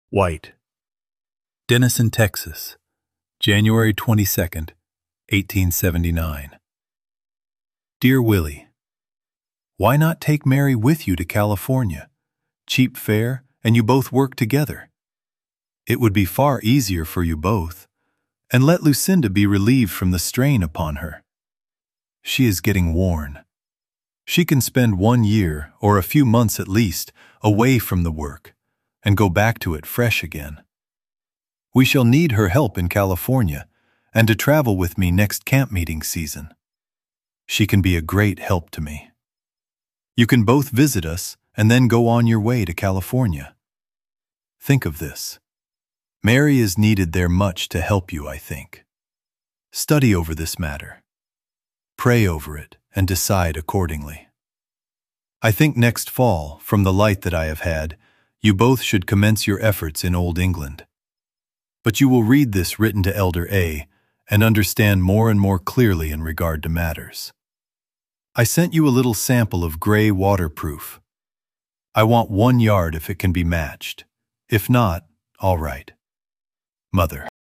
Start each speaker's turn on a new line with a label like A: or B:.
A: White. Denison, Texas, January 22nd, 1879. Dear Willie, why not take Mary with you to California? Cheap fare, and you both work together. It would be far easier for you both, and let Lucinda be relieved from the strain upon her. She is getting worn. She can spend 1 year, or a few months at least, away from the work, and go back to it fresh again. We shall need her help in California, and to travel with me next camp meeting season. She can be a great help to me. You can both visit us, and then go on your way to California. Think of this. Mary is needed there much to help you, I think. Study over this matter. Pray over it, and decide accordingly. I think next fall, from the light that I have had, you both should commence your efforts in Old England. But you will read this written to Elder A. and understand more and more clearly in regard to matters. I sent you a little sample of gray waterproof. I want 1 yard if it can be matched. If not, all right. Mother.